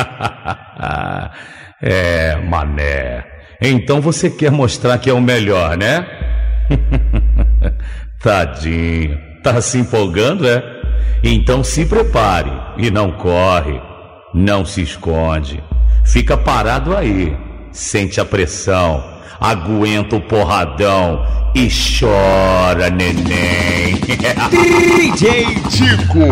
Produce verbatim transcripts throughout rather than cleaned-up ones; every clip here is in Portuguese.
É, mané. Então você quer mostrar que é o melhor, né? Tadinho. Tá se empolgando, é? Então se prepare e não corre. Não se esconde. Fica parado aí. Sente a pressão. Aguenta o porradão e chora, neném. D J Tico.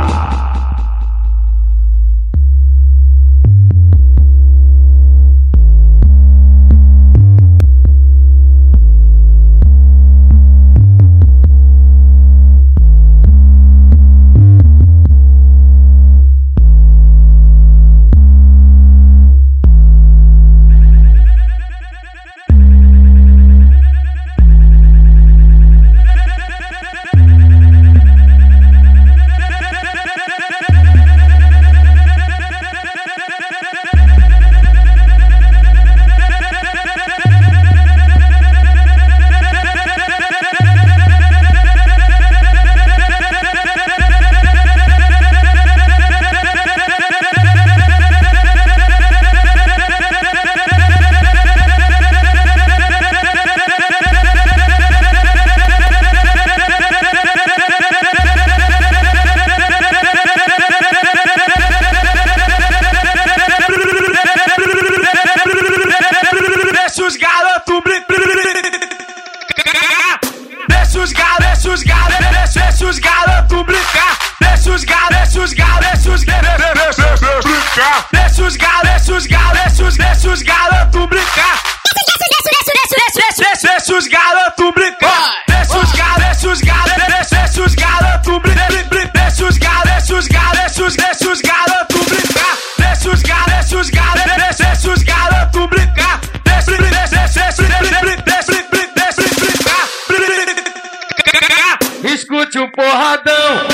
Escute um porradão.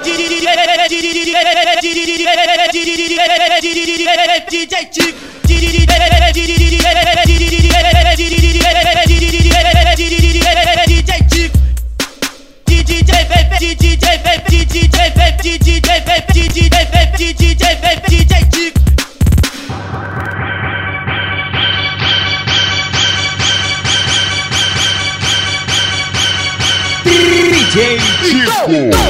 D J Tico. D J Tico.